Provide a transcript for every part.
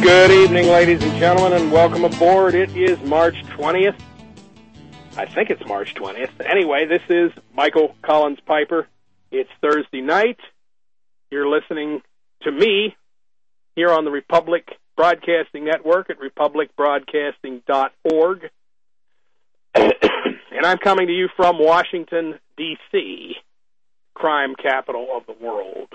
Good evening, ladies and gentlemen, and welcome aboard. It is March 20th. I think it's March 20th. Anyway, this is Michael Collins Piper. It's Thursday night. You're listening to me here on the Republic Broadcasting Network at republicbroadcasting.org. And I'm coming to you from Washington, D.C., crime capital of the world.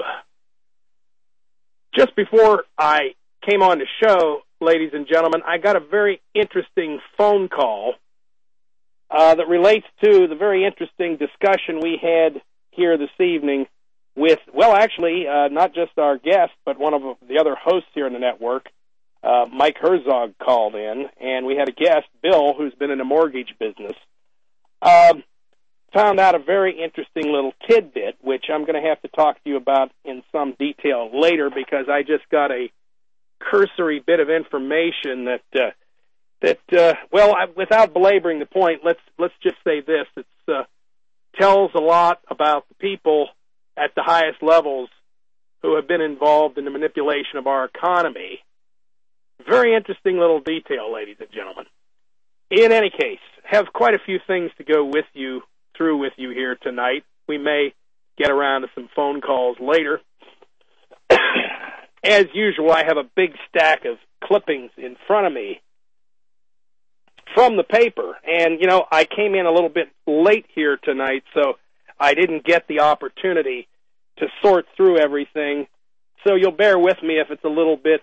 Just before I came on the show, ladies and gentlemen, I got a very interesting phone call that relates to the very interesting discussion we had here this evening with, well, actually, not just our guest, but one of the other hosts here in the network. Mike Herzog called in, and we had a guest, Bill, who's been in the mortgage business. Found out a very interesting little tidbit, which I'm going to have to talk to you about in some detail later, because I just got a cursory bit of information without belaboring the point, let's just say this: it tells a lot about the people at the highest levels who have been involved in the manipulation of our economy. Very interesting little detail, ladies and gentlemen. In any case, have quite a few things to go through with you here tonight. We may get around to some phone calls later. As usual, I have a big stack of clippings in front of me from the paper. And, I came in a little bit late here tonight, so I didn't get the opportunity to sort through everything. So you'll bear with me if it's a little bit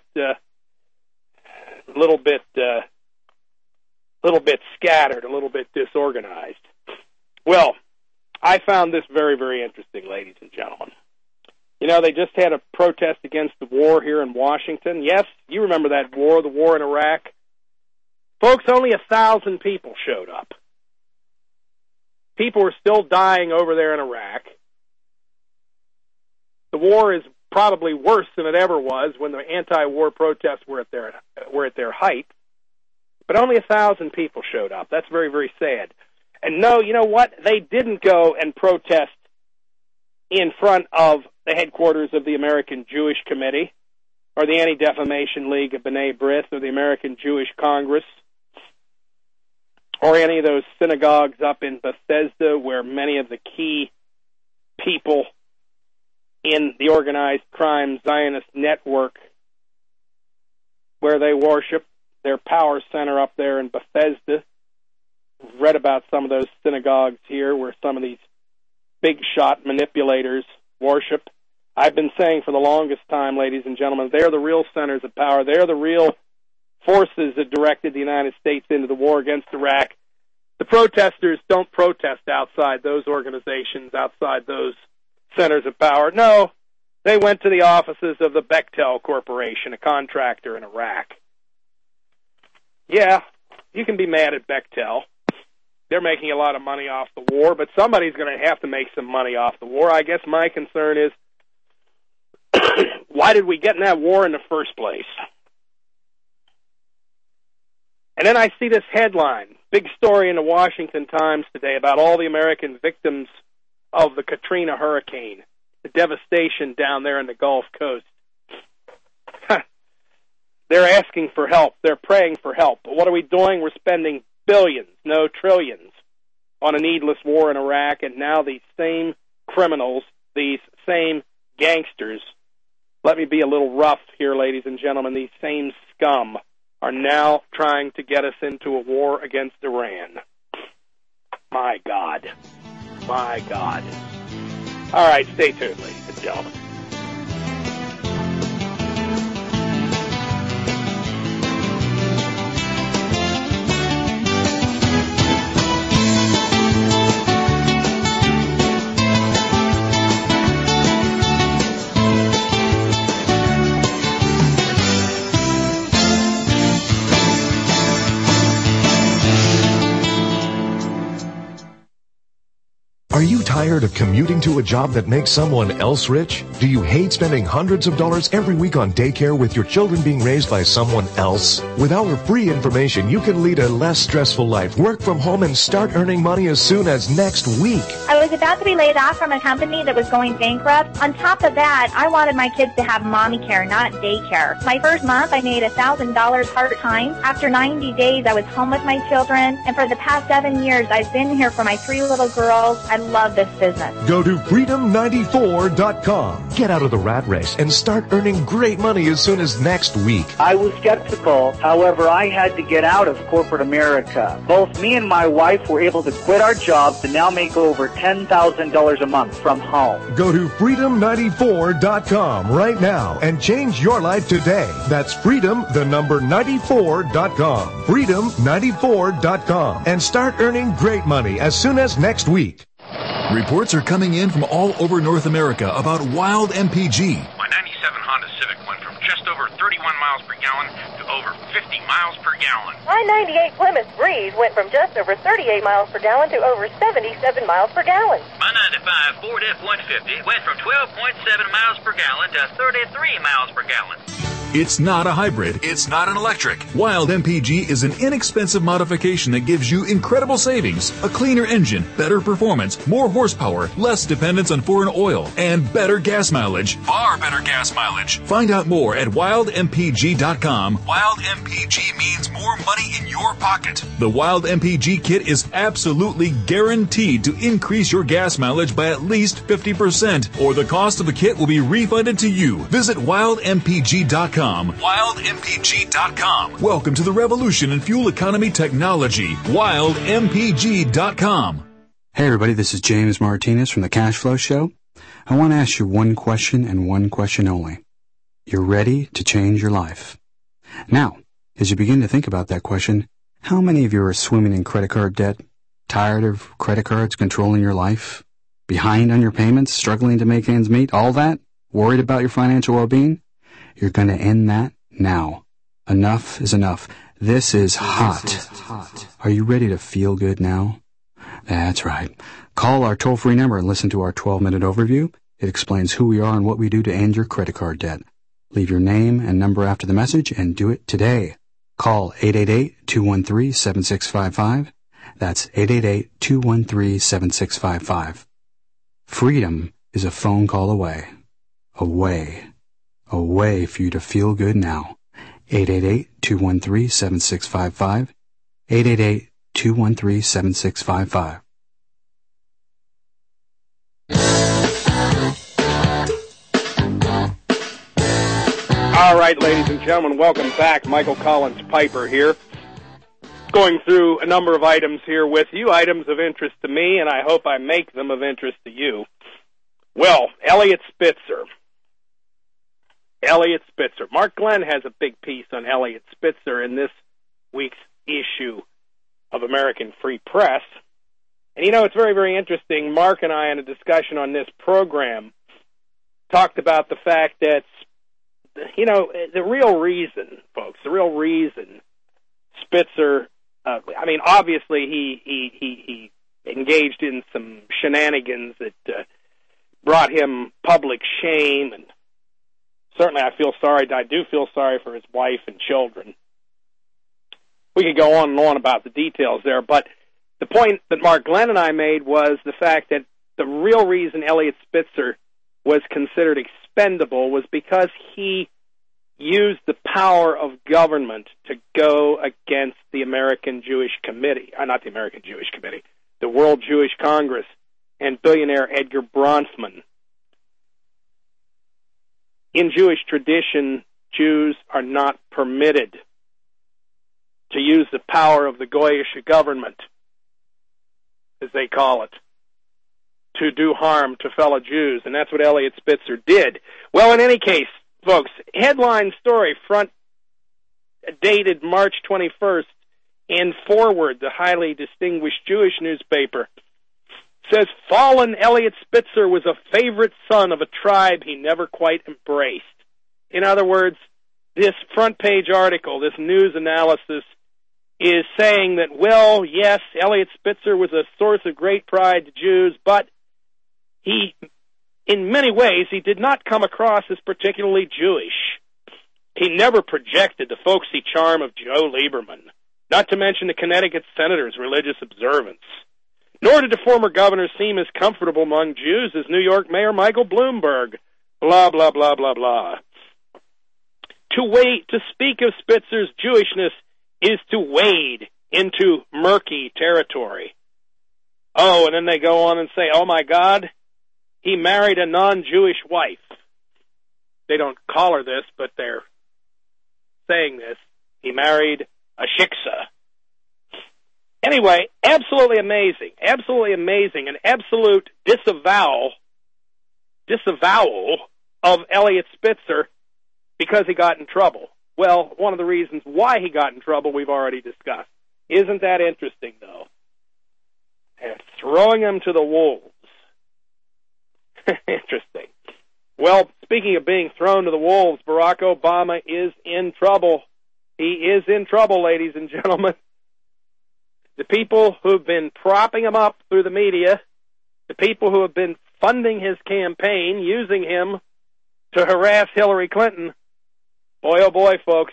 scattered, a little bit disorganized. Well, I found this very, very interesting, ladies and gentlemen. They just had a protest against the war here in Washington. Yes, you remember that war, the war in Iraq. Folks, only 1,000 people showed up. People are still dying over there in Iraq. The war is probably worse than it ever was when the anti-war protests were at their height. But only 1,000 people showed up. That's very, very sad. And no, you know what? They didn't go and protest in front of the headquarters of the American Jewish Committee or the Anti-Defamation League of B'nai B'rith or the American Jewish Congress or any of those synagogues up in Bethesda where many of the key people in the organized crime Zionist network where they worship, their power center up there in Bethesda. Read about some of those synagogues here where some of these big shot manipulators worship. I've been saying for the longest time, ladies and gentlemen, they're the real centers of power. They're the real forces that directed the United States into the war against Iraq. The protesters don't protest outside those organizations, outside those centers of power. No, they went to the offices of the Bechtel Corporation, a contractor in Iraq. Yeah, you can be mad at Bechtel. They're making a lot of money off the war, but somebody's going to have to make some money off the war. I guess my concern is, why did we get in that war in the first place? And then I see this headline, big story in the Washington Times today about all the American victims of the Katrina hurricane, the devastation down there in the Gulf Coast. They're asking for help. They're praying for help. But what are we doing? We're spending billions, no trillions, on a needless war in Iraq, and now these same criminals, these same gangsters, let me be a little rough here, ladies and gentlemen, these same scum are now trying to get us into a war against Iran. My God. My God. All right, stay tuned, ladies and gentlemen. Are you tired of commuting to a job that makes someone else rich? Do you hate spending hundreds of dollars every week on daycare with your children being raised by someone else? With our free information, you can lead a less stressful life, work from home, and start earning money as soon as next week. I was about to be laid off from a company that was going bankrupt. On top of that, I wanted my kids to have mommy care, not daycare. My first month, I made $1,000 part-time. After 90 days, I was home with my children. And for the past 7 years, I've been here for my 3 little girls. I love this business. Go to freedom94.com. Get out of the rat race and start earning great money as soon as next week. I was skeptical. However, I had to get out of corporate America. Both me and my wife were able to quit our jobs and now make over $10,000 a month from home. Go to freedom94.com right now and change your life today. That's freedom94.com. freedom94.com. And start earning great money as soon as next week. Reports are coming in from all over North America about Wild MPG. My 97 Honda Civic went from just over 31 miles per gallon to over 50 miles per gallon. My 98 Plymouth Breeze went from just over 38 miles per gallon to over 77 miles per gallon. My 95 Ford F-150 went from 12.7 miles per gallon to 33 miles per gallon. It's not a hybrid. It's not an electric. Wild MPG is an inexpensive modification that gives you incredible savings, a cleaner engine, better performance, more horsepower, less dependence on foreign oil, and better gas mileage. Far better gas mileage. Find out more at wildmpg.com. Wild MPG means more money in your pocket. The Wild MPG kit is absolutely guaranteed to increase your gas mileage by at least 50%, or the cost of the kit will be refunded to you. Visit wildmpg.com. WildMPG.com. Welcome to the revolution in fuel economy technology. WildMPG.com. Hey everybody, this is James Martinez from the Cash Flow Show. I want to ask you one question and one question only. You're ready to change your life. Now, as you begin to think about that question, how many of you are swimming in credit card debt? Tired of credit cards controlling your life? Behind on your payments? Struggling to make ends meet? All that? Worried about your financial well-being? You're going to end that now. Enough is enough. This is hot. Are you ready to feel good now? That's right. Call our toll-free number and listen to our 12-minute overview. It explains who we are and what we do to end your credit card debt. Leave your name and number after the message and do it today. Call 888-213-7655. That's 888-213-7655. Freedom is a phone call away. A way for you to feel good now. 888-213-7655. 888-213-7655. All right, ladies and gentlemen, welcome back. Michael Collins Piper here. Going through a number of items here with you, items of interest to me, and I hope I make them of interest to you. Well, Eliot Spitzer. Mark Glenn has a big piece on Eliot Spitzer in this week's issue of American Free Press. And you know, it's very, very interesting. Mark and I, in a discussion on this program, talked about the fact that, you know, the real reason, folks, Spitzer, obviously he engaged in some shenanigans that brought him public shame, and certainly I do feel sorry for his wife and children. We could go on and on about the details there, but the point that Mark Glenn and I made was the fact that the real reason Eliot Spitzer was considered expendable was because he used the power of government to go against the American Jewish Committee, not the American Jewish Committee, the World Jewish Congress, and billionaire Edgar Bronfman. In Jewish tradition, Jews are not permitted to use the power of the Goyish government, as they call it, to do harm to fellow Jews, and that's what Eliot Spitzer did. Well, in any case, folks, headline story, front dated March 21st, in Forward, the highly distinguished Jewish newspaper, says fallen Eliot Spitzer was a favorite son of a tribe he never quite embraced. In other words, this front page article, this news analysis, is saying that, well, yes, Eliot Spitzer was a source of great pride to Jews, but he in many ways, he did not come across as particularly Jewish. He never projected the folksy charm of Joe Lieberman, not to mention the Connecticut senator's religious observance. Nor did the former governor seem as comfortable among Jews as New York Mayor Michael Bloomberg. Blah, blah, blah, blah, blah. To speak of Spitzer's Jewishness is to wade into murky territory. Oh, and then they go on and say, oh my God, he married a non-Jewish wife. They don't call her this, but they're saying this. He married a shiksa. Anyway, absolutely amazing, an absolute disavowal of Elliot Spitzer because he got in trouble. Well, one of the reasons why he got in trouble we've already discussed. Isn't that interesting, though? And throwing him to the wolves. Interesting. Well, speaking of being thrown to the wolves, Barack Obama is in trouble. He is in trouble, ladies and gentlemen. The people who've been propping him up through the media, the people who have been funding his campaign, using him to harass Hillary Clinton, boy, oh boy, folks,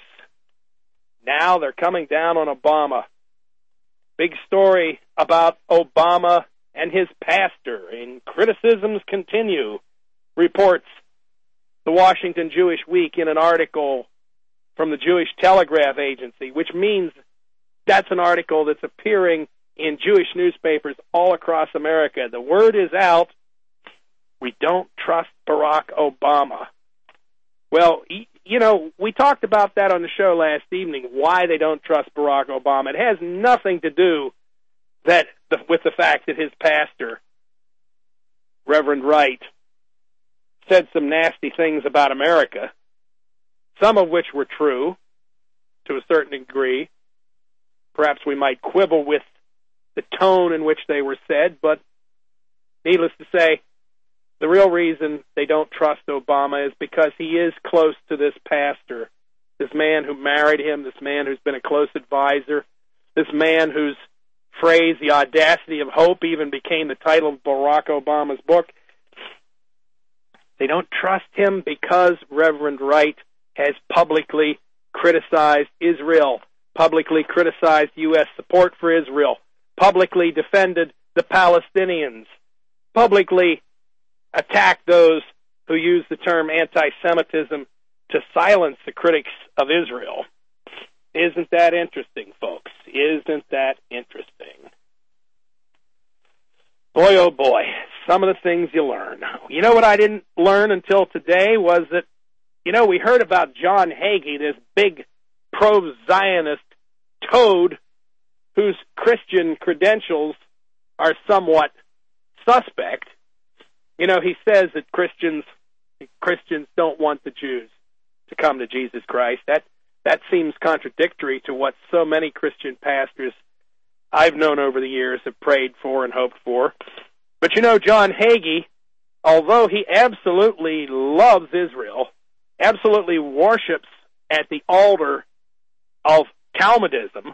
now they're coming down on Obama. Big story about Obama and his pastor, and criticisms continue, reports the Washington Jewish Week in an article from the Jewish Telegraph Agency, which means that's an article that's appearing in Jewish newspapers all across America. The word is out, we don't trust Barack Obama. Well, you know, we talked about that on the show last evening, why they don't trust Barack Obama. It has nothing to do with the fact that his pastor, Reverend Wright, said some nasty things about America, some of which were true to a certain degree. Perhaps we might quibble with the tone in which they were said, but needless to say, the real reason they don't trust Obama is because he is close to this pastor, this man who married him, this man who's been a close advisor, this man whose phrase, The Audacity of Hope, even became the title of Barack Obama's book. They don't trust him because Reverend Wright has publicly criticized Israel, publicly criticized U.S. support for Israel, publicly defended the Palestinians, publicly attacked those who use the term anti-Semitism to silence the critics of Israel. Isn't that interesting, folks? Isn't that interesting? Boy, oh boy, some of the things you learn. You know what I didn't learn until today was that, you know, we heard about John Hagee, this big pro-Zionist toad whose Christian credentials are somewhat suspect. You know, he says that Christians don't want the Jews to come to Jesus Christ. That seems contradictory to what so many Christian pastors I've known over the years have prayed for and hoped for. But you know, John Hagee, although he absolutely loves Israel, absolutely worships at the altar of Talmudism,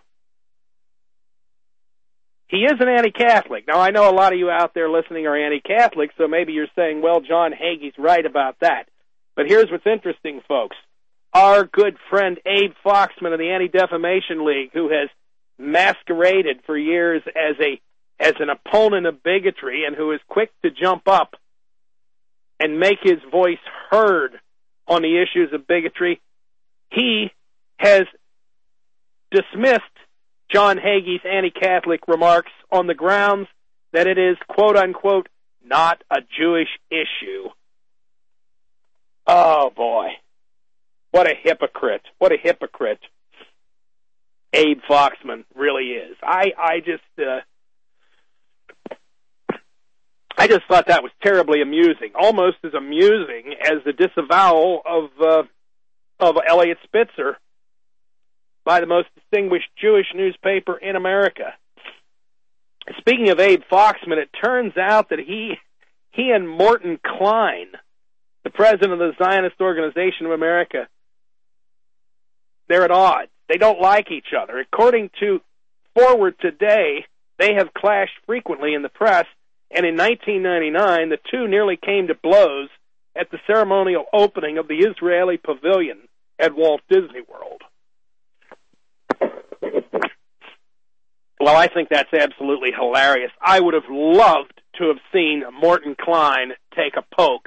he is an anti-Catholic. Now, I know a lot of you out there listening are anti-Catholic, so maybe you're saying, well, John Hagee's right about that. But here's what's interesting, folks. Our good friend Abe Foxman of the Anti-Defamation League, who has masqueraded for years as an opponent of bigotry and who is quick to jump up and make his voice heard on the issues of bigotry, he has dismissed John Hagee's anti-Catholic remarks on the grounds that it is, quote-unquote, not a Jewish issue. Oh, boy. What a hypocrite. What a hypocrite Abe Foxman really is. I just thought that was terribly amusing, almost as amusing as the disavowal of Elliot Spitzer by the most distinguished Jewish newspaper in America. Speaking of Abe Foxman, it turns out that he and Morton Klein, the president of the Zionist Organization of America, they're at odds. They don't like each other. According to Forward Today, they have clashed frequently in the press, And in 1999, the two nearly came to blows at the ceremonial opening of the Israeli Pavilion at Walt Disney World. Well, I think that's absolutely hilarious. I would have loved to have seen Morton Klein take a poke.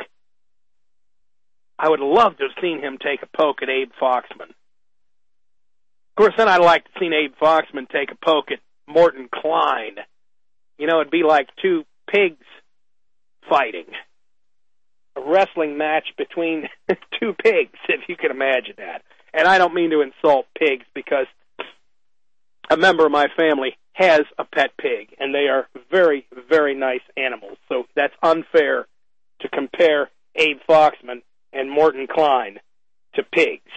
I would love to have seen him take a poke at Abe Foxman. Of course, then I'd like to have seen Abe Foxman take a poke at Morton Klein. You know, it'd be like two pigs fighting. A wrestling match between two pigs, if you can imagine that. And I don't mean to insult pigs, because a member of my family has a pet pig, and they are very, very nice animals. So that's unfair to compare Abe Foxman and Morton Klein to pigs.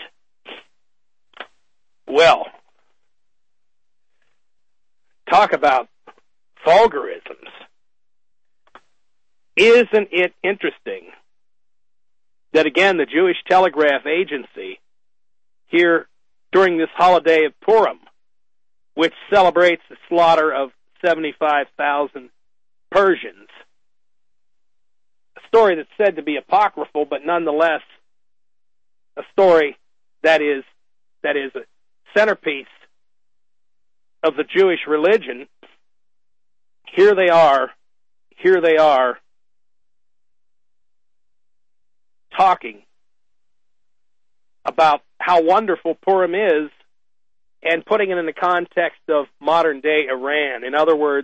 Well, talk about vulgarisms. Isn't it interesting that, again, the Jewish Telegraph Agency here during this holiday of Purim, which celebrates the slaughter of 75,000 Persians, a story that's said to be apocryphal, but nonetheless a story that is a centerpiece of the Jewish religion. Here they are talking about how wonderful Purim is and putting it in the context of modern-day Iran. In other words,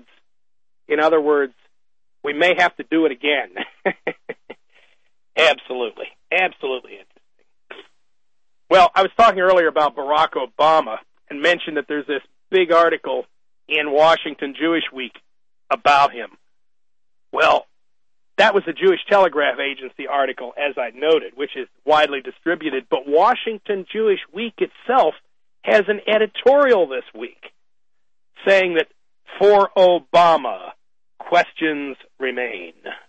we may have to do it again. Absolutely interesting. Well, I was talking earlier about Barack Obama and mentioned that there's this big article in Washington Jewish Week about him. Well, that was a Jewish Telegraph Agency article, as I noted, which is widely distributed, but Washington Jewish Week itself has an editorial this week saying that for Obama, questions remain.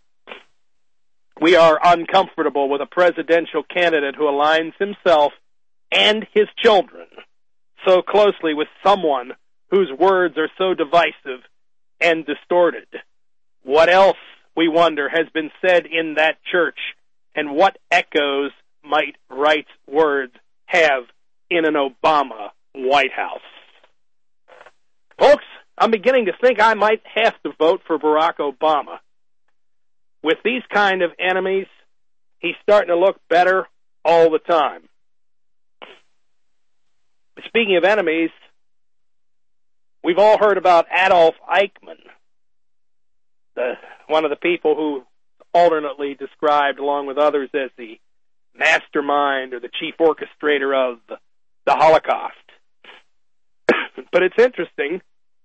We are uncomfortable with a presidential candidate who aligns himself and his children so closely with someone whose words are so divisive and distorted. What else, we wonder, has been said in that church, and what echoes might Wright's words have in an Obama White House? Folks, I'm beginning to think I might have to vote for Barack Obama. With these kind of enemies, he's starting to look better all the time. Speaking of enemies, we've all heard about Adolf Eichmann, one of the people who alternately described, along with others, as the mastermind or the chief orchestrator of the Holocaust. But it's interesting.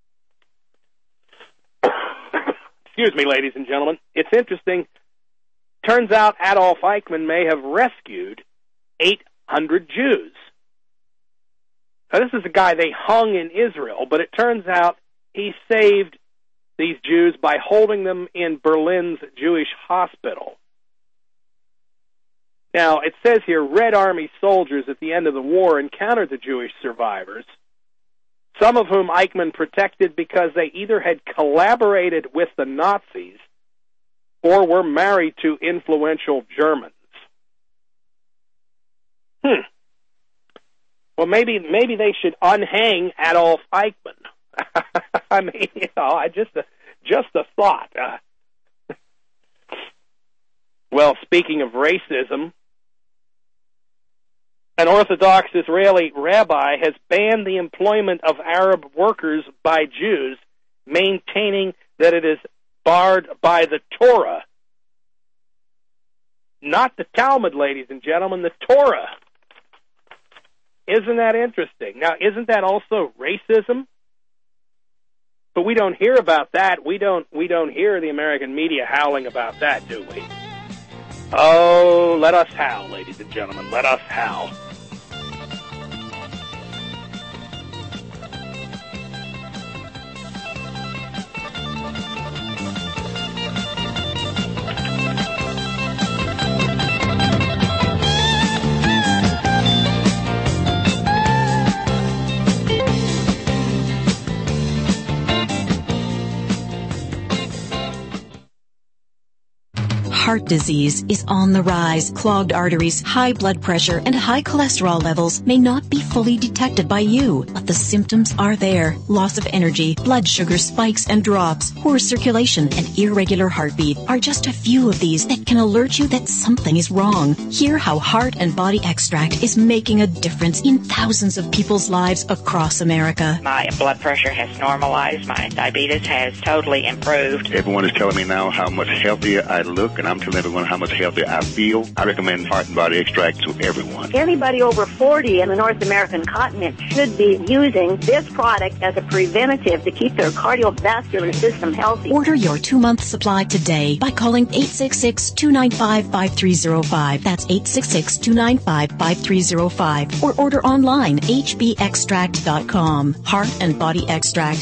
Excuse me, ladies and gentlemen. It's interesting. Turns out Adolf Eichmann may have rescued 800 Jews. Now, this is a guy they hung in Israel, but it turns out he saved these Jews by holding them in Berlin's Jewish hospital. Now, it says here, Red Army soldiers at the end of the war encountered the Jewish survivors, some of whom Eichmann protected because they either had collaborated with the Nazis or were married to influential Germans. Well, maybe they should unhang Adolf Eichmann. I mean, just a thought. Well, speaking of racism, an Orthodox Israeli rabbi has banned the employment of Arab workers by Jews, maintaining that it is barred by the Torah. Not the Talmud, ladies and gentlemen, the Torah. Isn't that interesting? Now, isn't that also racism? But we don't hear about that. We don't hear the American media howling about that, do we? Oh, let us howl, ladies and gentlemen. Let us howl. heart disease is on the rise. Clogged arteries, high blood pressure, and high cholesterol levels may not be fully detected by you, but the symptoms are there. Loss of energy, blood sugar spikes and drops, poor circulation, and irregular heartbeat are just a few of these that can alert you that something is wrong. Hear how Heart and Body Extract is making a difference in thousands of people's lives across America. My blood pressure has normalized. My diabetes has totally improved. Everyone is telling me now how much healthier I look, and I'm telling everyone how much healthier I feel. I recommend Heart and Body Extract to everyone. Anybody over 40 in the North American continent should be using this product as a preventative to keep their cardiovascular system healthy. Order your 2-month supply today by calling 866-295-5305. That's 866-295-5305. Or order online, hbextract.com. Heart and Body Extract,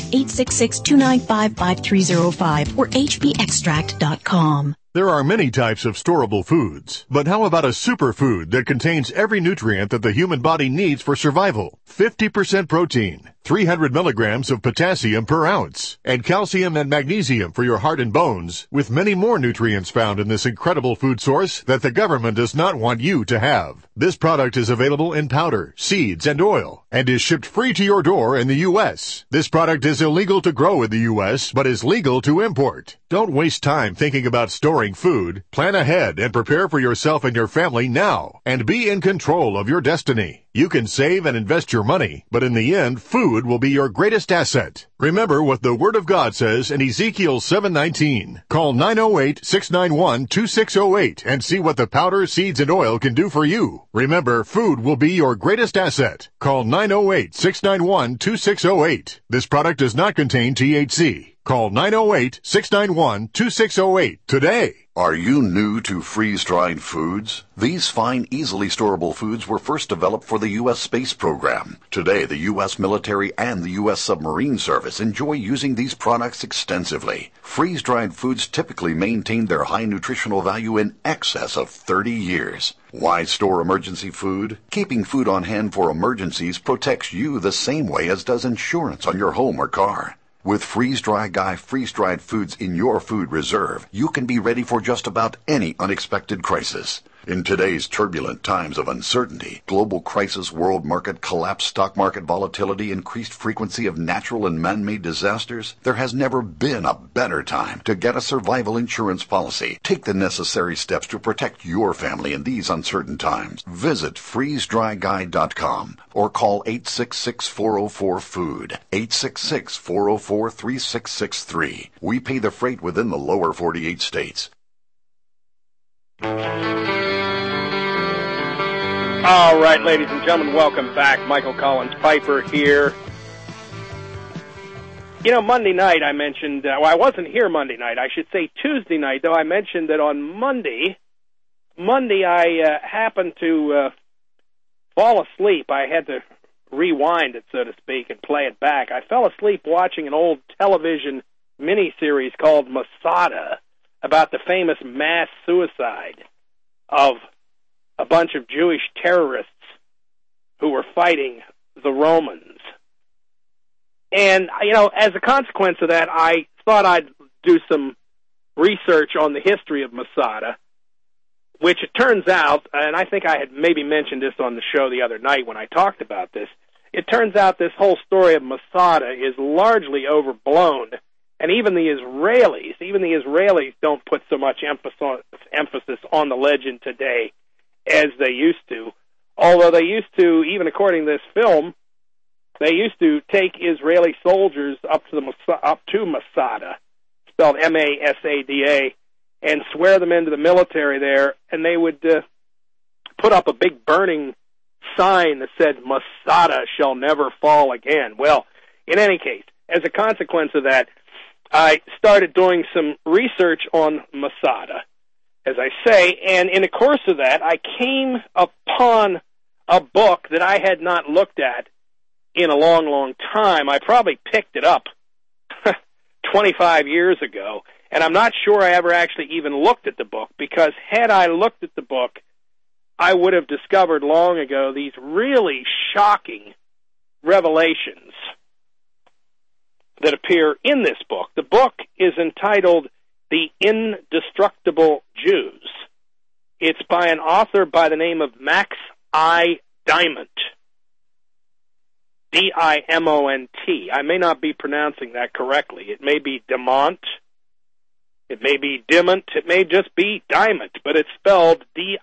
866-295-5305 or hbextract.com. There are many types of storable foods, but how about a superfood that contains every nutrient that the human body needs for survival? 50% protein, 300 milligrams of potassium per ounce, and calcium and magnesium for your heart and bones, with many more nutrients found in this incredible food source that the government does not want you to have. This product is available in powder, seeds, and oil, and is shipped free to your door in the U.S. This product is illegal to grow in the U.S., but is legal to import. Don't waste time thinking about storing food. Plan ahead and prepare for yourself and your family now, and be in control of your destiny. You can save and invest your money, but in the end, food will be your greatest asset. Remember what the Word of God says in Ezekiel 7:19. Call 908-691-2608 and see what the powder, seeds, and oil can do for you. Remember, food will be your greatest asset. Call 908-691-2608. This product does not contain THC. Call 908-691-2608 today. Are you new to freeze-dried foods? These fine, easily storable foods were first developed for the U.S. space program. Today, the U.S. military and the U.S. submarine service enjoy using these products extensively. Freeze-dried foods typically maintain their high nutritional value in excess of 30 years. Why store emergency food? Keeping food on hand for emergencies protects you the same way as does insurance on your home or car. With Freeze-Dry Guy freeze-dried foods in your food reserve, you can be ready for just about any unexpected crisis. In today's turbulent times of uncertainty, global crisis, world market collapse, stock market volatility, increased frequency of natural and man-made disasters, there has never been a better time to get a survival insurance policy. Take the necessary steps to protect your family in these uncertain times. Visit freezedryguy.com or call 866-404-FOOD, 866-404-3663. We pay the freight within the lower 48 states. All right, ladies and gentlemen, welcome back. Michael Collins Piper here. You know, Monday night I mentioned, I wasn't here Monday night. I should say Tuesday night, though. I mentioned that on Monday I happened to fall asleep. I had to rewind it, so to speak, and play it back. I fell asleep watching an old television miniseries called Masada about the famous mass suicide of a bunch of Jewish terrorists who were fighting the Romans. And, you know, as a consequence of that, I thought I'd do some research on the history of Masada, which it turns out, and I think I had maybe mentioned this on the show the other night when I talked about this, it turns out this whole story of Masada is largely overblown. And even the Israelis don't put so much emphasis on the legend today as they used to. Although they used to, even according to this film, they used to take Israeli soldiers up to Masada, spelled M-A-S-A-D-A, and swear them into the military there, and they would put up a big burning sign that said, "Masada shall never fall again." Well, in any case, as a consequence of that, I started doing some research on Masada, as I say, and in the course of that, I came upon a book that I had not looked at in a long, long time. I probably picked it up 25 years ago, and I'm not sure I ever actually even looked at the book, because had I looked at the book, I would have discovered long ago these really shocking revelations that appear in this book. The book is entitled The Indestructible Jews. It's by an author by the name of Max I. Dimont. D-I-M-O-N-T. I may not be pronouncing that correctly. It may be Dimont. It may be Dimont. It may just be Dimont, but it's spelled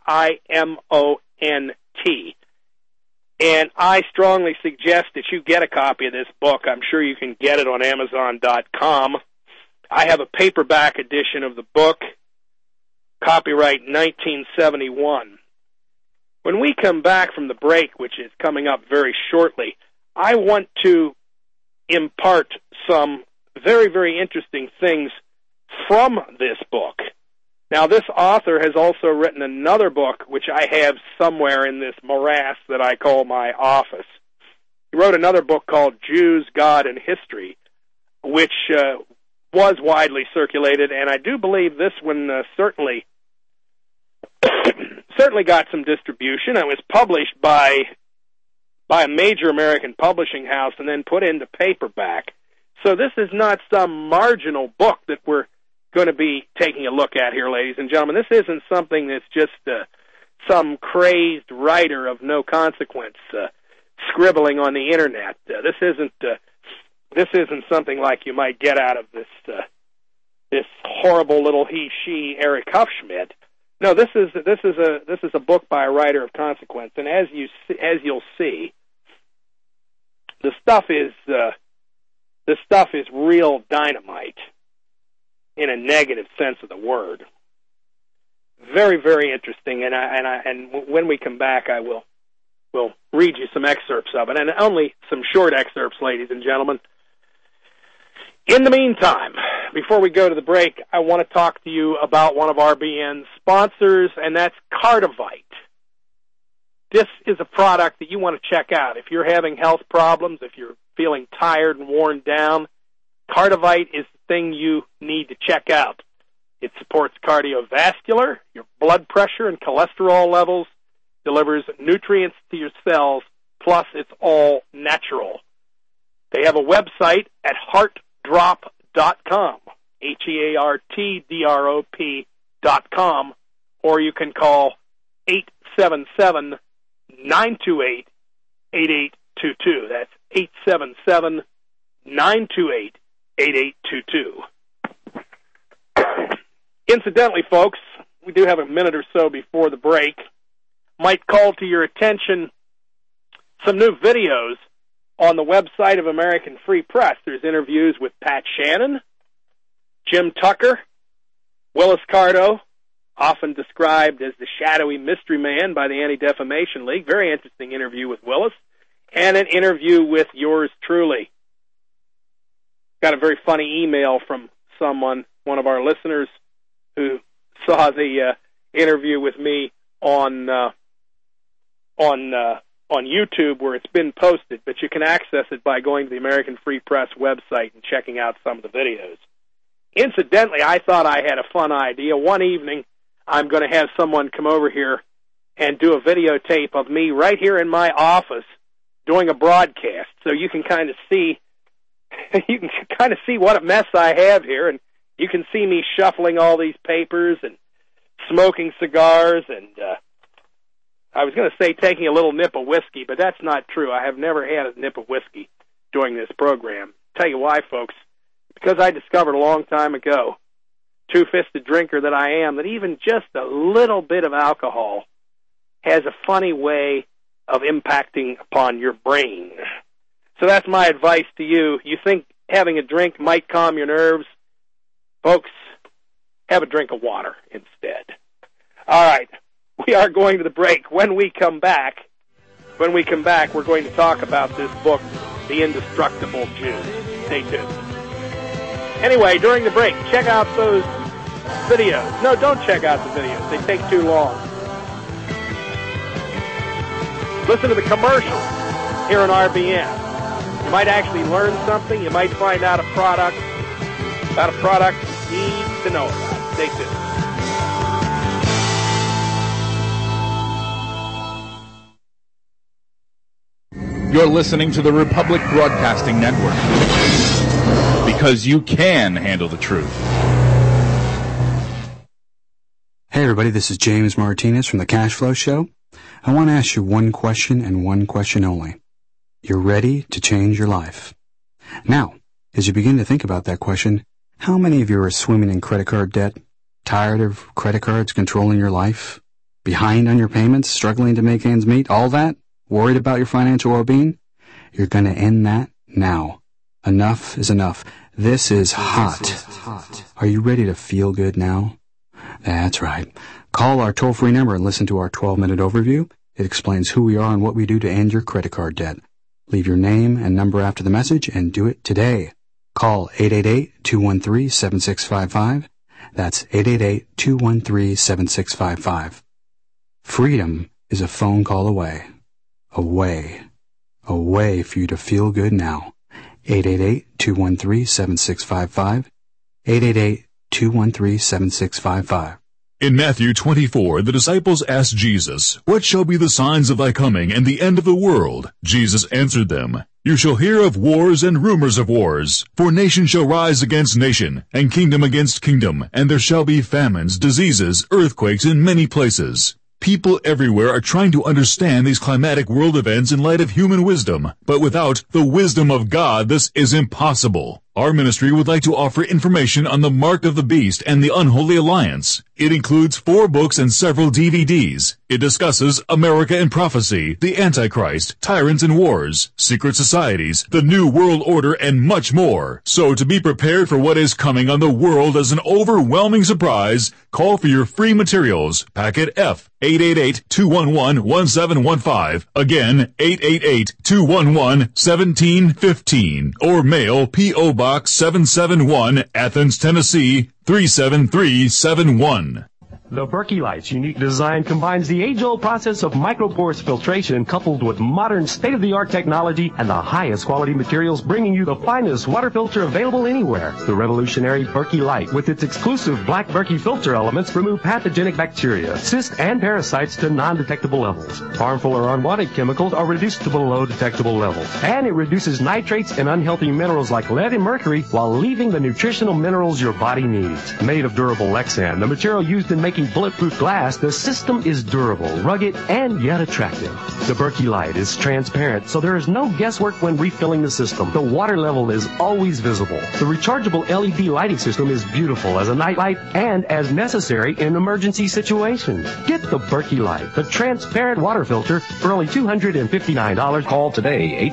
D-I-M-O-N-T. And I strongly suggest that you get a copy of this book. I'm sure you can get it on Amazon.com. I have a paperback edition of the book, copyright 1971. When we come back from the break, which is coming up very shortly, I want to impart some very, very interesting things from this book. Now, this author has also written another book, which I have somewhere in this morass that I call my office. He wrote another book called Jews, God, and History, which was widely circulated, and I do believe this one certainly got some distribution. It was published by a major American publishing house and then put into paperback. So this is not some marginal book that we're going to be taking a look at here, ladies and gentlemen. This isn't something that's just some crazed writer of no consequence scribbling on the internet. This isn't something like you might get out of this horrible little he/she Eric Hufschmidt. No, this is a book by a writer of consequence, and as you'll see, the stuff is real dynamite in a negative sense of the word. Very, very interesting, and when we come back, I will read you some excerpts of it, and only some short excerpts, ladies and gentlemen. In the meantime, before we go to the break, I want to talk to you about one of RBN's sponsors, and that's Cardivite. This is a product that you want to check out. If you're having health problems, if you're feeling tired and worn down, Cardivite is the thing you need to check out. It supports cardiovascular, your blood pressure and cholesterol levels, delivers nutrients to your cells, plus it's all natural. They have a website at heartdrop.com, HEARTDROP.com, or you can call 877-928-8822. That's 877-928-8822. Incidentally, folks, we do have a minute or so before the break. Might call to your attention some new videos on the website of American Free Press. There's interviews with Pat Shannon, Jim Tucker, Willis Carto, often described as the shadowy mystery man by the Anti-Defamation League. Very interesting interview with Willis, and an interview with yours truly. Got a very funny email from someone, one of our listeners, who saw the interview with me on YouTube, where it's been posted, but you can access it by going to the American Free Press website and checking out some of the videos. Incidentally, I thought I had a fun idea. One evening, I'm going to have someone come over here and do a videotape of me right here in my office doing a broadcast, so you can kind of see what a mess I have here, and you can see me shuffling all these papers and smoking cigars, and I was going to say taking a little nip of whiskey, but that's not true. I have never had a nip of whiskey during this program. Tell you why, folks. Because I discovered a long time ago, two-fisted drinker that I am, that even just a little bit of alcohol has a funny way of impacting upon your brain. So that's my advice to you. You think having a drink might calm your nerves? Folks, have a drink of water instead. All right, we are going to the break. When we come back, we're going to talk about this book, The Indestructible Jew. Stay tuned. Anyway, during the break, check out those videos. No, don't check out the videos. They take too long. Listen to the commercials here on RBN. You might actually learn something. You might find out about a product you need to know about. Stay tuned. You're listening to the Republic Broadcasting Network, because you can handle the truth. everybody, this is James Martinez from the Cash Flow Show. I want to ask you one question and one question only. You're ready to change your life. Now, as you begin to think about that question, how many of you are swimming in credit card debt? Tired of credit cards controlling your life? Behind on your payments? Struggling to make ends meet? All that? Worried about your financial well-being? You're going to end that now. Enough is enough. This is hot. Are you ready to feel good now? That's right. Call our toll-free number and listen to our 12-minute overview. It explains who we are and what we do to end your credit card debt. Leave your name and number after the message and do it today. Call 888-213-7655. That's 888-213-7655. Freedom is a phone call away. Away for you to feel good now. 888-213-7655. 888-213-7655. In Matthew 24, the disciples asked Jesus, "What shall be the signs of thy coming and the end of the world?" Jesus answered them, "You shall hear of wars and rumors of wars. For nation shall rise against nation, and kingdom against kingdom, and there shall be famines, diseases, earthquakes in many places." People everywhere are trying to understand these climatic world events in light of human wisdom, but without the wisdom of God, this is impossible. Our ministry would like to offer information on the Mark of the Beast and the Unholy Alliance. It includes 4 books and several DVDs. It discusses America in Prophecy, the Antichrist, Tyrants and Wars, Secret Societies, the New World Order, and much more. So to be prepared for what is coming on the world as an overwhelming surprise, call for your free materials. Packet F, 888-211-1715. Again, 888-211-1715. Or mail P.O. Box 771, Athens, Tennessee, 37371. The Berkey Light's unique design combines the age-old process of micropores filtration coupled with modern state-of-the-art technology and the highest quality materials, bringing you the finest water filter available anywhere. The revolutionary Berkey Light, with its exclusive black Berkey filter elements, remove pathogenic bacteria, cysts, and parasites to non-detectable levels. Harmful or unwanted chemicals are reduced to below detectable levels. And it reduces nitrates and unhealthy minerals like lead and mercury while leaving the nutritional minerals your body needs. Made of durable Lexan, the material used in making bulletproof glass, the system is durable, rugged, and yet attractive. The Berkey Light is transparent, so there is no guesswork when refilling the system. The water level is always visible. The rechargeable LED lighting system is beautiful as a night light and as necessary in emergency situations. Get the Berkey Light, the transparent water filter, for only $259. Call today,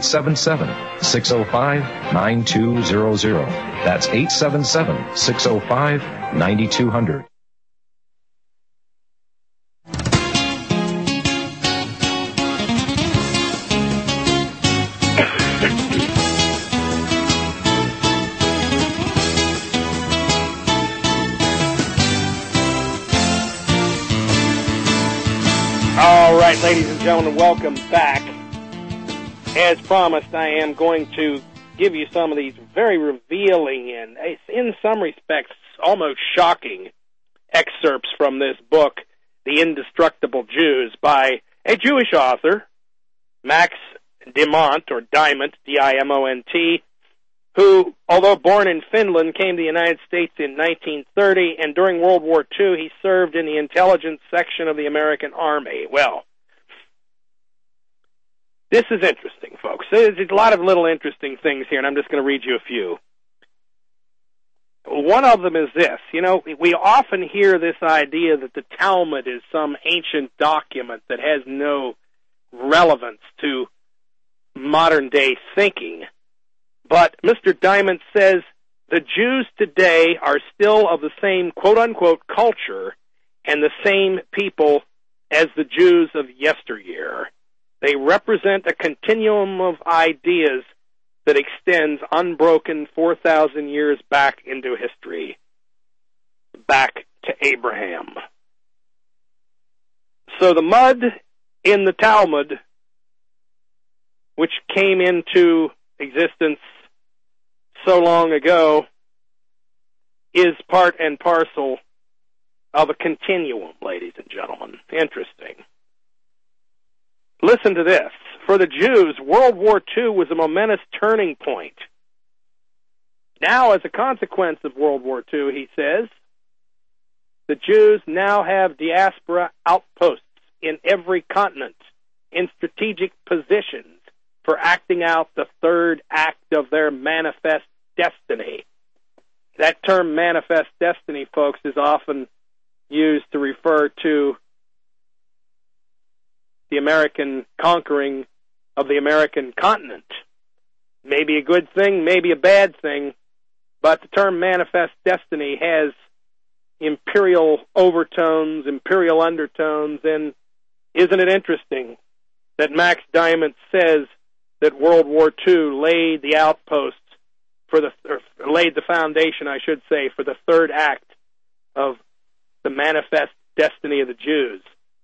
877-605-9200. That's 877-605-9200. All right, ladies and gentlemen, welcome back. As promised, I am going to give you some of these very revealing and, in some respects, almost shocking excerpts from this book, The Indestructible Jews, by a Jewish author, Max Dimont, or Dimont, D-I-M-O-N-T, who, although born in Finland, came to the United States in 1930, and during World War II he served in the intelligence section of the American Army. Well, this is interesting, folks. There's a lot of little interesting things here, and I'm just going to read you a few. One of them is this. You know, we often hear this idea that the Talmud is some ancient document that has no relevance to modern-day thinking. But Mr. Dimont says the Jews today are still of the same quote-unquote culture and the same people as the Jews of yesteryear. They represent a continuum of ideas that extends unbroken 4,000 years back into history, back to Abraham. So the mud in the Talmud, which came into existence so long ago, is part and parcel of a continuum, ladies and gentlemen. Interesting. Listen to this. For the Jews, World War II was a momentous turning point. Now, as a consequence of World War II, he says, The Jews now have diaspora outposts in every continent in strategic positions for acting out the third act of their manifest destiny. That term manifest destiny, folks, is often used to refer to the American conquering of the American continent. Maybe a good thing, maybe a bad thing, but the term manifest destiny has imperial overtones, imperial undertones, and isn't it interesting that Max Diamond says that World War II laid the outposts laid the foundation, I should say, for the third act of the manifest destiny of the Jews.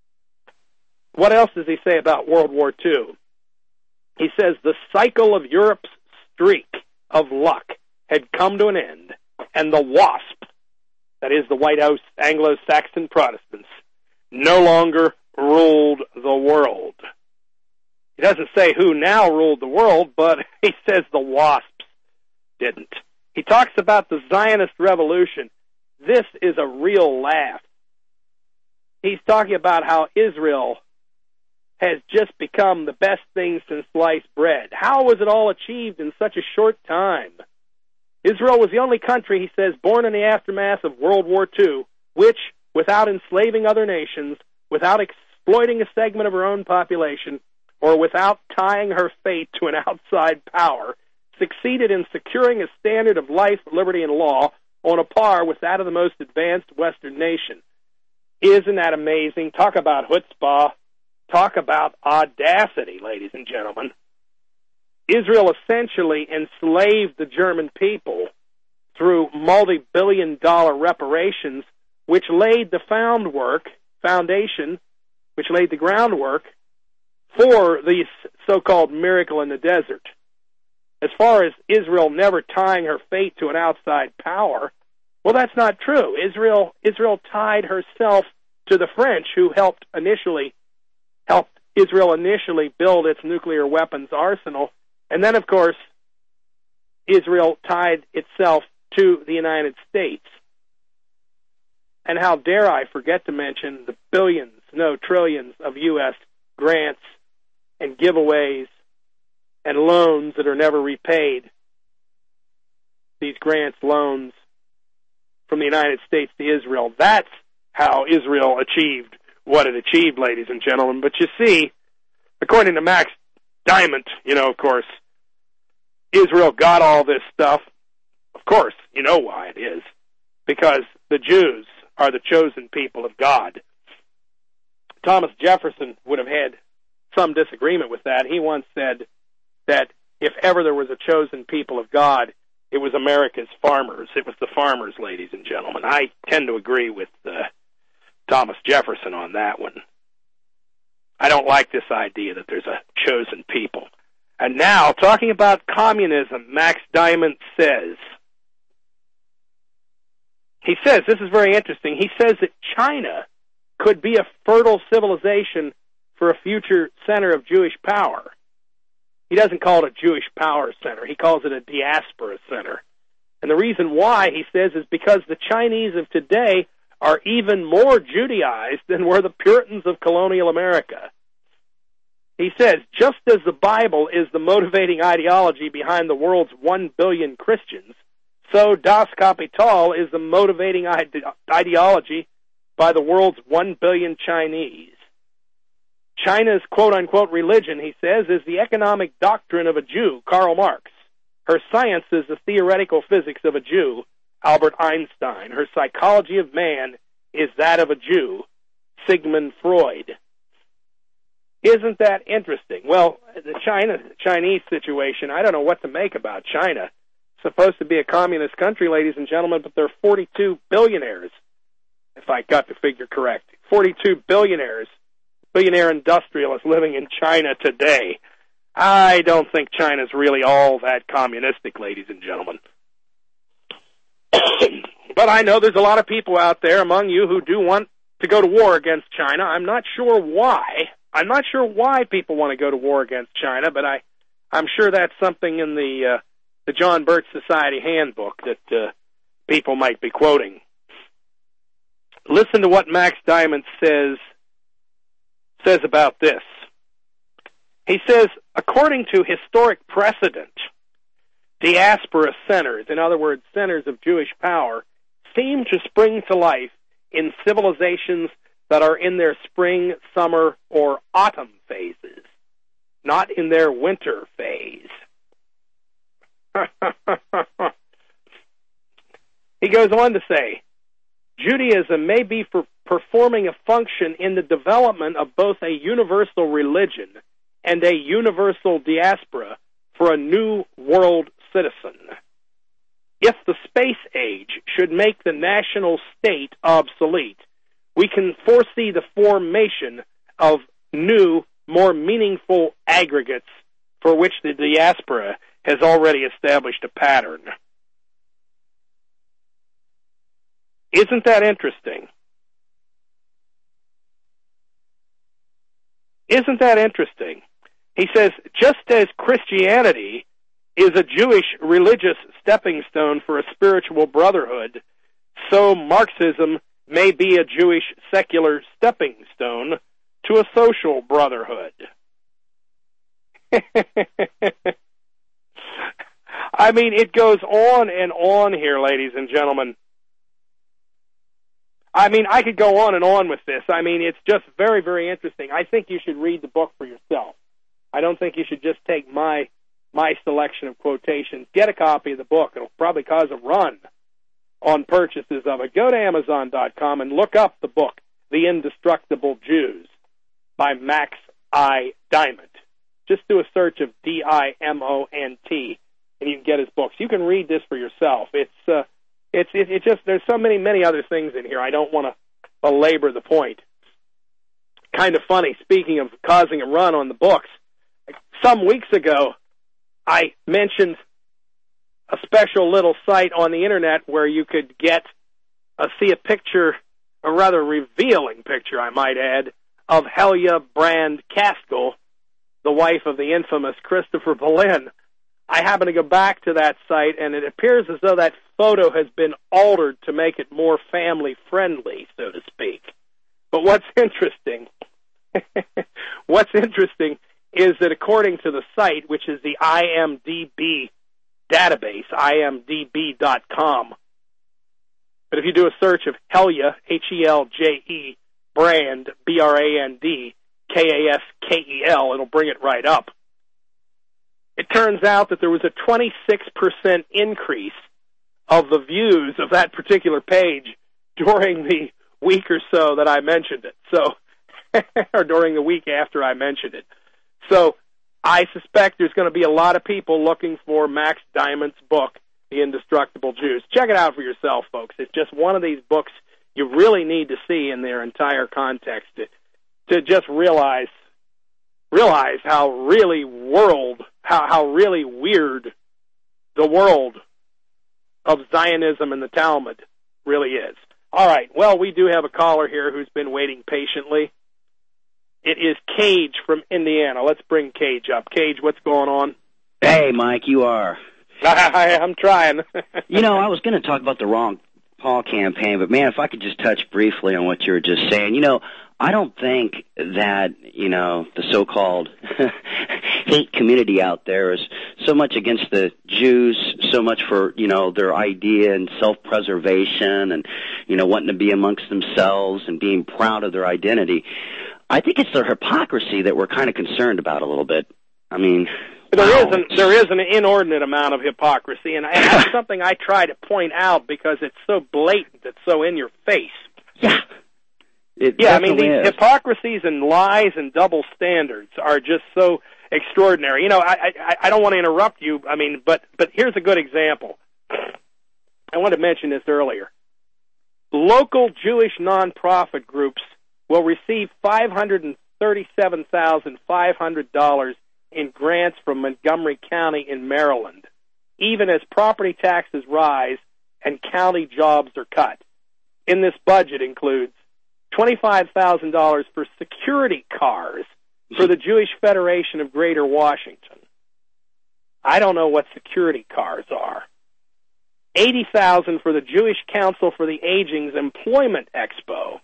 What else does he say about World War II? He says the cycle of Europe's streak of luck had come to an end, and the WASP, that is the White House Anglo-Saxon Protestants, no longer ruled the world. He doesn't say who now ruled the world, but he says the WASPs didn't. He talks about the Zionist revolution. This is a real laugh. He's talking about how Israel has just become the best thing since sliced bread. How was it all achieved in such a short time? Israel was the only country, he says, born in the aftermath of World War II, which, without enslaving other nations, without exploiting a segment of her own population, or without tying her fate to an outside power, succeeded in securing a standard of life, liberty, and law on a par with that of the most advanced Western nation. Isn't that amazing? Talk about chutzpah. Talk about audacity, ladies and gentlemen. Israel essentially enslaved the German people through multi-billion-dollar reparations, which laid the foundation, which laid the groundwork for the so-called miracle in the desert. As far as Israel never tying her fate to an outside power, well, that's not true. Israel tied herself to the French, who helped Israel initially build its nuclear weapons arsenal, and then, of course, Israel tied itself to the United States. And how dare I forget to mention the billions, no, trillions of U.S. grants and giveaways and loans that are never repaid. These grants, loans from the United States to Israel. That's how Israel achieved what it achieved, ladies and gentlemen. But you see, according to Max Diamond, of course, Israel got all this stuff. Of course, you know why it is. Because the Jews are the chosen people of God. Thomas Jefferson would have had some disagreement with that. He once said that if ever there was a chosen people of God, it was America's farmers. It was the farmers, ladies and gentlemen. I tend to agree with Thomas Jefferson on that one. I don't like this idea that there's a chosen people. And now, talking about communism, Max Diamond says, this is very interesting, he says that China could be a fertile civilization for a future center of Jewish power. He doesn't call it a Jewish power center. He calls it a diaspora center. And the reason why, he says, is because the Chinese of today are even more Judaized than were the Puritans of colonial America. He says, just as the Bible is the motivating ideology behind the world's 1 billion Christians, so Das Kapital is the motivating ideology by the world's 1 billion Chinese. China's quote-unquote religion, he says, is the economic doctrine of a Jew, Karl Marx. Her science is the theoretical physics of a Jew, Albert Einstein. Her psychology of man is that of a Jew, Sigmund Freud. Isn't that interesting? Well, the Chinese situation, I don't know what to make about China. It's supposed to be a communist country, ladies and gentlemen, but there are 42 billionaires, if I got the figure correct. 42 billionaires, billionaire industrialists living in China today. I don't think China's really all that communistic, ladies and gentlemen. But I know there's a lot of people out there among you who do want to go to war against China. I'm not sure why. I'm not sure why people want to go to war against China, but I'm sure that's something in the John Birch Society handbook that people might be quoting. listen to what Max Diamond says about this. He says, according to historic precedent, diaspora centers, in other words, centers of Jewish power, seem to spring to life in civilizations that are in their spring, summer, or autumn phases, not in their winter phase. He goes on to say, Judaism may be performing a function in the development of both a universal religion and a universal diaspora for a new world citizen. If the space age should make the national state obsolete, we can foresee the formation of new, more meaningful aggregates for which the diaspora has already established a pattern. Isn't that interesting? Isn't that interesting? He says, just as Christianity is a Jewish religious stepping stone for a spiritual brotherhood, so Marxism may be a Jewish secular stepping stone to a social brotherhood. I mean, it goes on and on here, ladies and gentlemen. I mean, I could go on and on with this. I mean, it's just very, very interesting. I think you should read the book for yourself. I don't think you should just take my selection of quotations. Get a copy of the book. It'll probably cause a run on purchases of it. Go to Amazon.com and look up the book, The Indestructible Jews, by Max I. Diamond. Just do a search of Dimont, and you can get his books. You can read this for yourself. It's just, there's so many other things in here. I don't want to belabor the point. Kind of funny, speaking of causing a run on the books, some weeks ago, I mentioned a special little site on the internet where you could see a picture, a rather revealing picture, I might add, of Helia Brand Caskell, the wife of the infamous Christopher Boleyn. I happen to go back to that site, and it appears as though that photo has been altered to make it more family-friendly, so to speak. But what's interesting is that according to the site, which is the IMDb database, imdb.com, but if you do a search of Helia, Helje, Brand, Brand, Kaskel, it'll bring it right up. It turns out that there was a 26% increase of the views of that particular page during the week or so that I mentioned it. So, or during the week after I mentioned it. So, I suspect there's going to be a lot of people looking for Max Diamond's book, The Indestructible Jews. Check it out for yourself, folks. It's just one of these books you really need to see in their entire context to just realize how really weird the world of Zionism and the Talmud really is. All right, well, we do have a caller here who's been waiting patiently. It is Cage from Indiana. Let's bring Cage up. Cage, what's going on? Hey, Mike, you are. I'm trying. You know, I was going to talk about the Ron Paul campaign, but, man, if I could just touch briefly on what you were just saying. You know, I don't think that, the so-called hate community out there is so much against the Jews, so much for, their idea and self-preservation and, wanting to be amongst themselves and being proud of their identity. I think it's their hypocrisy that we're kind of concerned about a little bit. I mean, there is an inordinate amount of hypocrisy, and that's something I try to point out because it's so blatant, it's so in your face. Yeah. These hypocrisies and lies and double standards are just so extraordinary. I don't want to interrupt you, but here's a good example. I wanted to mention this earlier. Local Jewish nonprofit groups will receive $537,500 in grants from Montgomery County in Maryland, even as property taxes rise and county jobs are cut. In this budget includes $25,000 for security cars for the Jewish Federation of Greater Washington. I don't know what security cars are. $80,000 for the Jewish Council for the Aging's Employment Expo,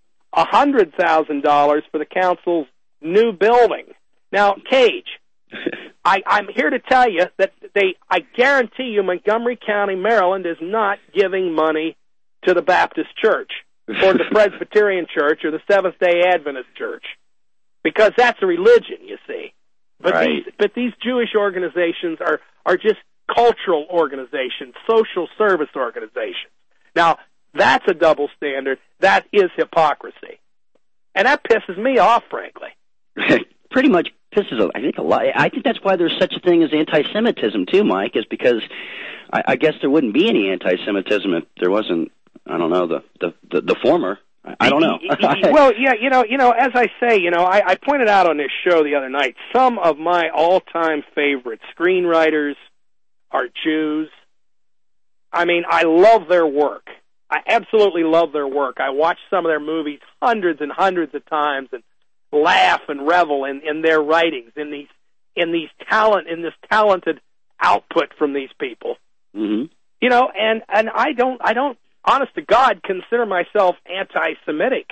$100,000 for the council's new building. Now, Cage, I'm here to tell you that I guarantee you Montgomery County, Maryland is not giving money to the Baptist Church or the Presbyterian Church or the Seventh-day Adventist Church, because that's a religion, you see. But right. these Jewish organizations are just cultural organizations, social service organizations. Now, that's a double standard. That is hypocrisy. And that pisses me off, frankly. Pretty much pisses, I think, a lot. I think that's why there's such a thing as anti-Semitism, too, Mike, is because I guess there wouldn't be any anti-Semitism if there wasn't, I don't know, the former. I don't know. Well, yeah, you know, as I say, I pointed out on this show the other night, some of my all-time favorite screenwriters are Jews. I mean, I love their work. I absolutely love their work. I watch some of their movies hundreds and hundreds of times and laugh and revel in their writings, in this talented output from these people. Mm-hmm. And I don't, honest to God, consider myself anti-Semitic.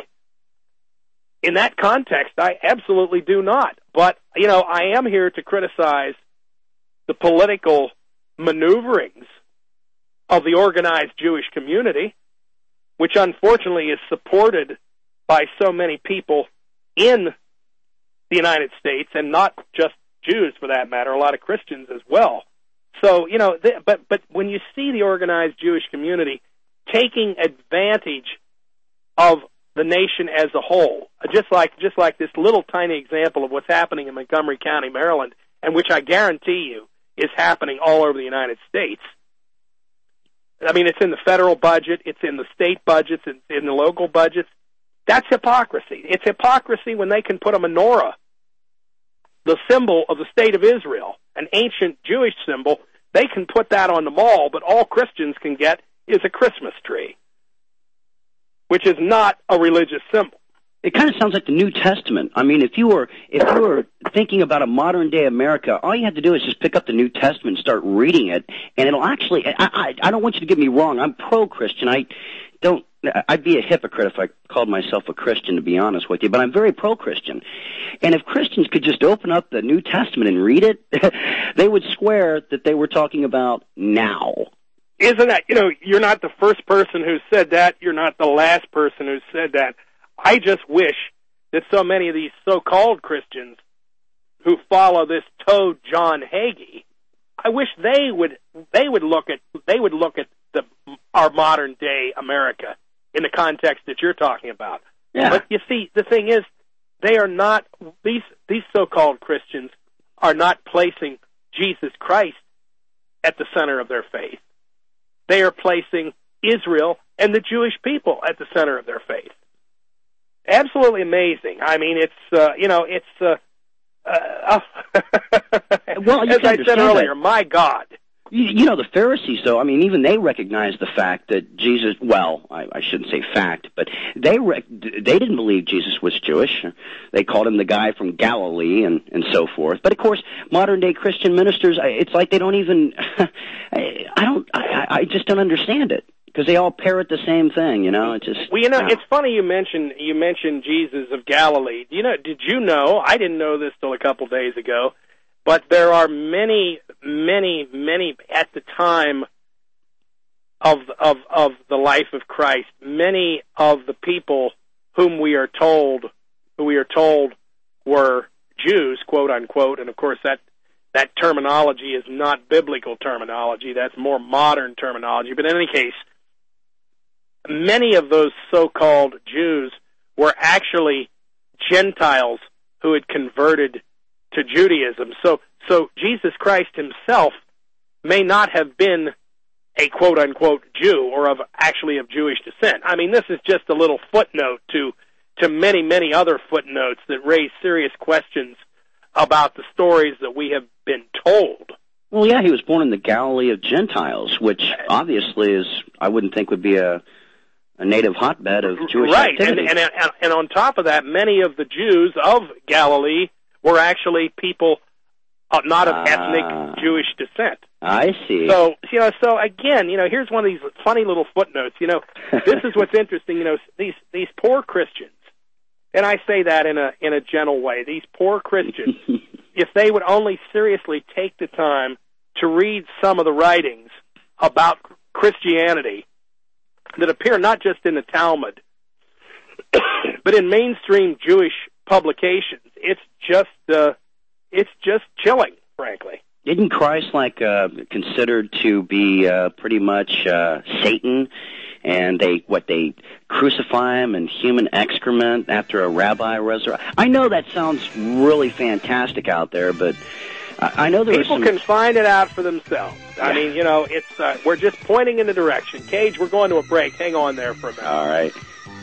In that context, I absolutely do not. But, I am here to criticize the political maneuverings of the organized Jewish community, which unfortunately is supported by so many people in the United States, and not just Jews for that matter, a lot of Christians as well. So, but when you see the organized Jewish community taking advantage of the nation as a whole, just like this little tiny example of what's happening in Montgomery County, Maryland, and which I guarantee you is happening all over the United States. I mean, it's in the federal budget, it's in the state budgets, it's in the local budgets. That's hypocrisy. It's hypocrisy when they can put a menorah, the symbol of the state of Israel, an ancient Jewish symbol, they can put that on the mall, but all Christians can get is a Christmas tree, which is not a religious symbol. It kind of sounds like the New Testament. I mean, if you were thinking about a modern-day America, all you have to do is just pick up the New Testament and start reading it, and it'll actually, I don't want you to get me wrong, I'm pro-Christian. I'd be a hypocrite if I called myself a Christian, to be honest with you, but I'm very pro-Christian. And if Christians could just open up the New Testament and read it, they would swear that they were talking about now. Isn't that, you're not the first person who said that, you're not the last person who said that. I just wish that so many of these so-called Christians who follow this toad John Hagee, I wish they would look at our modern day America in the context that you're talking about. Yeah. But you see, the thing is, they are not, these so-called Christians are not placing Jesus Christ at the center of their faith. They are placing Israel and the Jewish people at the center of their faith. Absolutely amazing. I mean, it's well, as I said earlier, my God. The Pharisees, though, I mean, even they recognized the fact that Jesus, well, I shouldn't say fact, but they didn't believe Jesus was Jewish. They called him the guy from Galilee and so forth. But, of course, modern-day Christian ministers, it's like they don't even, I just don't understand it. Because they all parrot the same thing, It's just. Well, it's funny you mentioned Jesus of Galilee. Did you know? I didn't know this till a couple days ago, but there are many at the time of the life of Christ. Many of the people who we are told were Jews, quote unquote, and of course that terminology is not biblical terminology. That's more modern terminology. But in any case, many of those so-called Jews were actually Gentiles who had converted to Judaism. So Jesus Christ himself may not have been a quote-unquote Jew or of Jewish descent. I mean, this is just a little footnote to many, many other footnotes that raise serious questions about the stories that we have been told. Well, yeah, he was born in the Galilee of Gentiles, which obviously is, I wouldn't think would be a native hotbed of Jewish activity. And on top of that, many of the Jews of Galilee were actually people not of ethnic Jewish descent. I see. So, so again, here's one of these funny little footnotes. This is what's interesting. These poor Christians, and I say that in a gentle way. These poor Christians, if they would only seriously take the time to read some of the writings about Christianity that appear not just in the Talmud, but in mainstream Jewish publications, it's just chilling, frankly. Isn't Christ considered to be pretty much Satan, and they crucify him in human excrement after a rabbi resurrects? I know that sounds really fantastic out there, but I know people can find it out for themselves. Yeah. I mean, it's we're just pointing in the direction. Cage, we're going to a break. Hang on there for a minute. All right.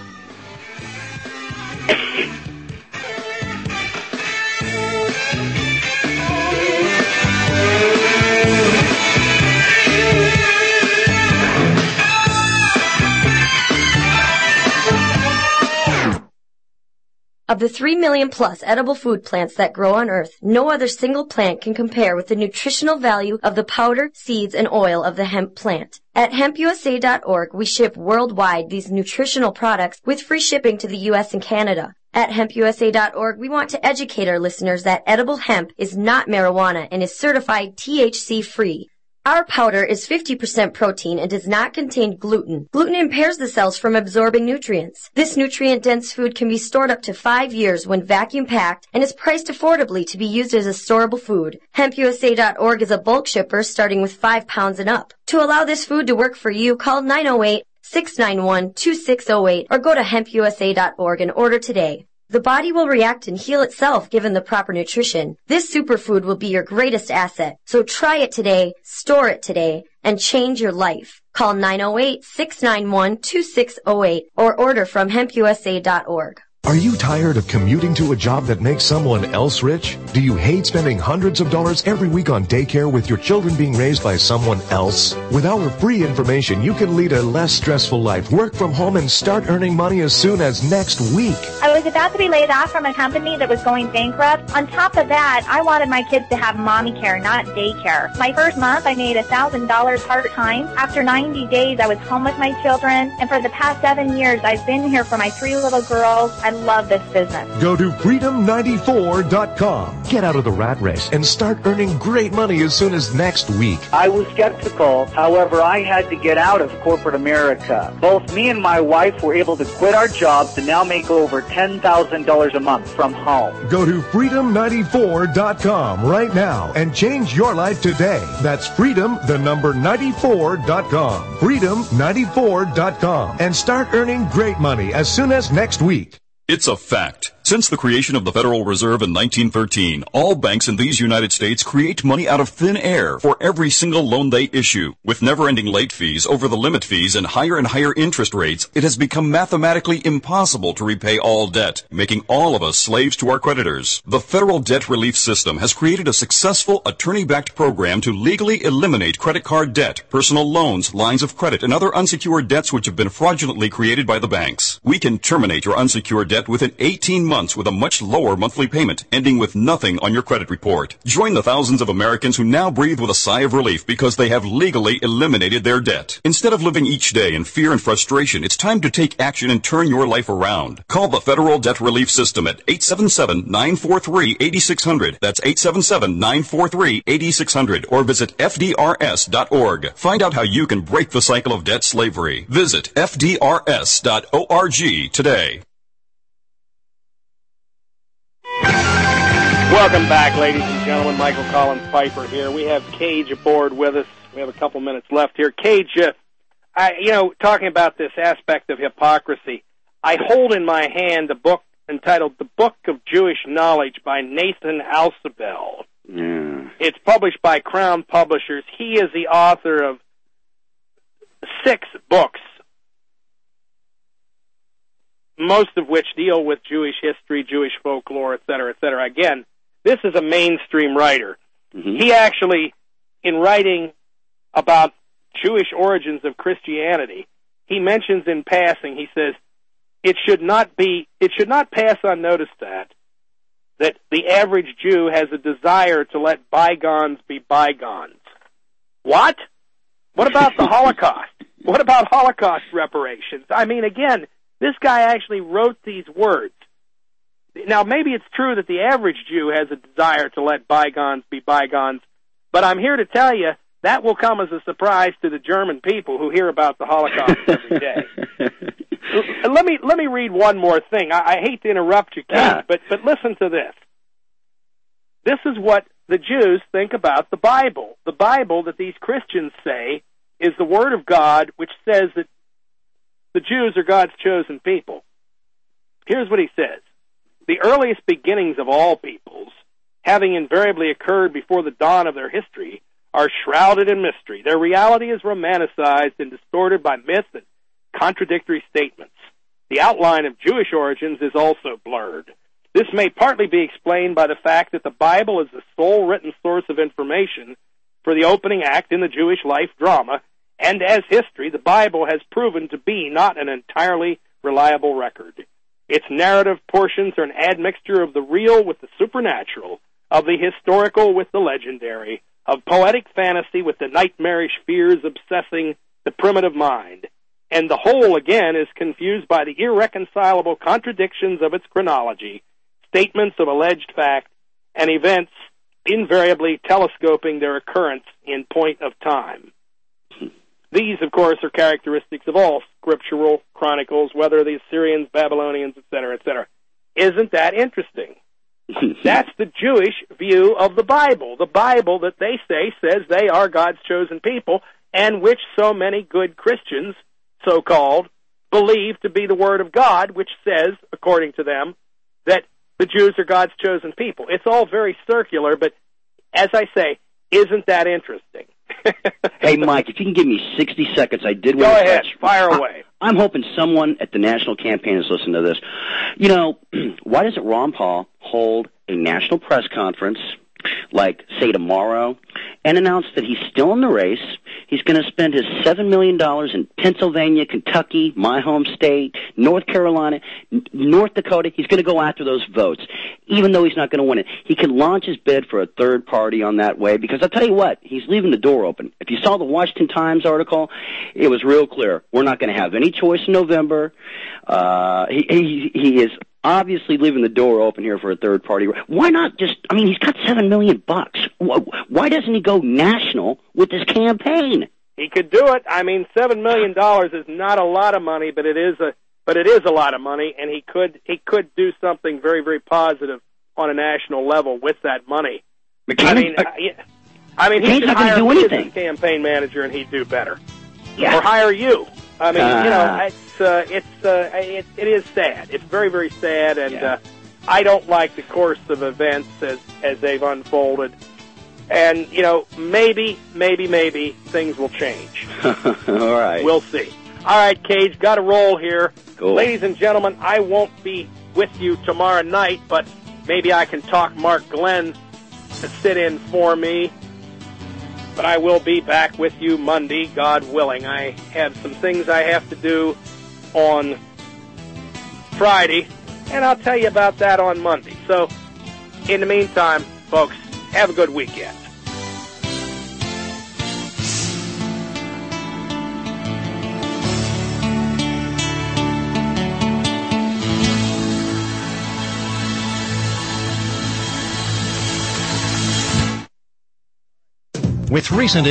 Of the 3 million plus edible food plants that grow on Earth, no other single plant can compare with the nutritional value of the powder, seeds, and oil of the hemp plant. At hempusa.org, we ship worldwide these nutritional products with free shipping to the U.S. and Canada. At hempusa.org, we want to educate our listeners that edible hemp is not marijuana and is certified THC-free. Our powder is 50% protein and does not contain gluten. Gluten impairs the cells from absorbing nutrients. This nutrient-dense food can be stored up to 5 years when vacuum-packed and is priced affordably to be used as a storable food. HempUSA.org is a bulk shipper starting with 5 pounds and up. To allow this food to work for you, call 908-691-2608 or go to HempUSA.org and order today. The body will react and heal itself given the proper nutrition. This superfood will be your greatest asset. So try it today, store it today, and change your life. Call 908-691-2608 or order from hempusa.org. Are you tired of commuting to a job that makes someone else rich? Do you hate spending hundreds of dollars every week on daycare with your children being raised by someone else? With our free information, you can lead a less stressful life, work from home, and start earning money as soon as next week. I was about to be laid off from a company that was going bankrupt. On top of that, I wanted my kids to have mommy care, not daycare. My first month, I made $1,000 part-time. After 90 days, I was home with my children, and for the past 7 years, I've been here for my 3 little girls. I love this business. Go to freedom94.com. Get out of the rat race and start earning great money as soon as next week. I was skeptical. However, I had to get out of corporate America. Both me and my wife were able to quit our jobs and now make over $10,000 a month from home. Go to freedom94.com right now and change your life today. That's freedom94.com. freedom94.com and start earning great money as soon as next week. It's a fact. Since the creation of the Federal Reserve in 1913, all banks in these United States create money out of thin air for every single loan they issue. With never-ending late fees, over-the-limit fees, and higher interest rates, it has become mathematically impossible to repay all debt, making all of us slaves to our creditors. The Federal Debt Relief System has created a successful attorney-backed program to legally eliminate credit card debt, personal loans, lines of credit, and other unsecured debts which have been fraudulently created by the banks. We can terminate your unsecured debt within 18 months with a much lower monthly payment, ending with nothing on your credit report. Join the thousands of Americans who now breathe with a sigh of relief because they have legally eliminated their debt. Instead of living each day in fear and frustration, it's time to take action and turn your life around. Call the Federal Debt Relief System at 877-943-8600. That's 877-943-8600. Or visit FDRS.org. Find out how you can break the cycle of debt slavery. Visit FDRS.org today. Welcome back, ladies and gentlemen. Michael Collins Piper here. We have Cage aboard with us. We have a couple minutes left here. Cage, talking about this aspect of hypocrisy, I hold in my hand a book entitled The Book of Jewish Knowledge by Nathan Alsabel. It's published by Crown Publishers. He is the author of 6 books, most of which deal with Jewish history, Jewish folklore, et cetera, et cetera. Again, this is a mainstream writer. Mm-hmm. He actually, in writing about Jewish origins of Christianity, he mentions in passing, he says, it should not pass unnoticed that that the average Jew has a desire to let bygones be bygones. What? What about the Holocaust? What about Holocaust reparations? I mean, again, this guy actually wrote these words. Now, maybe it's true that the average Jew has a desire to let bygones be bygones, but I'm here to tell you that will come as a surprise to the German people who hear about the Holocaust every day. Let me read one more thing. I hate to interrupt you, Keith, but listen to this. This is what the Jews think about the Bible. The Bible that these Christians say is the Word of God, which says that the Jews are God's chosen people. Here's what he says. The earliest beginnings of all peoples, having invariably occurred before the dawn of their history, are shrouded in mystery. Their reality is romanticized and distorted by myth and contradictory statements. The outline of Jewish origins is also blurred. This may partly be explained by the fact that the Bible is the sole written source of information for the opening act in the Jewish life drama, and as history, the Bible has proven to be not an entirely reliable record. Its narrative portions are an admixture of the real with the supernatural, of the historical with the legendary, of poetic fantasy with the nightmarish fears obsessing the primitive mind. And the whole, again, is confused by the irreconcilable contradictions of its chronology, statements of alleged fact, and events invariably telescoping their occurrence in point of time. These, of course, are characteristics of all scriptural chronicles, whether the Assyrians, Babylonians, etc., etc. Isn't that interesting? That's the Jewish view of the Bible that they say says they are God's chosen people, and which so many good Christians, so-called, believe to be the Word of God, which says, according to them, that the Jews are God's chosen people. It's all very circular, but as I say, isn't that interesting? Hey, Mike, if you can give me 60 seconds, I did want to touch. Go ahead, fire away. I'm hoping someone at the national campaign is listening to this. You know, why doesn't Ron Paul hold a national press conference, like, say, tomorrow, and announce that he's still in the race? He's going to spend his $7 million in Pennsylvania, Kentucky, my home state, North Carolina, North Dakota. He's going to go after those votes, even though he's not going to win it. He can launch his bid for a third party on that way, because I'll tell you what, he's leaving the door open. If you saw the Washington Times article, it was real clear. We're not going to have any choice in November. He is obviously leaving the door open here for a third party. Why not just, I mean, he's got $7 million. Why doesn't he go national with his campaign? He could do it. I mean, $7 million is not a lot of money, but it is a lot of money, and he could do something very, very positive on a national level with that money. McCain, he could hire a business campaign manager, and he'd do better. Yeah. Or hire you. I mean, it is sad. It's very, very sad, and I don't like the course of events as they've unfolded. And, maybe things will change. All right. We'll see. All right, Cage, got to roll here. Cool. Ladies and gentlemen, I won't be with you tomorrow night, but maybe I can talk Mark Glenn to sit in for me. But I will be back with you Monday, God willing. I have some things I have to do on Friday, and I'll tell you about that on Monday. So, in the meantime, folks, have a good weekend. With recent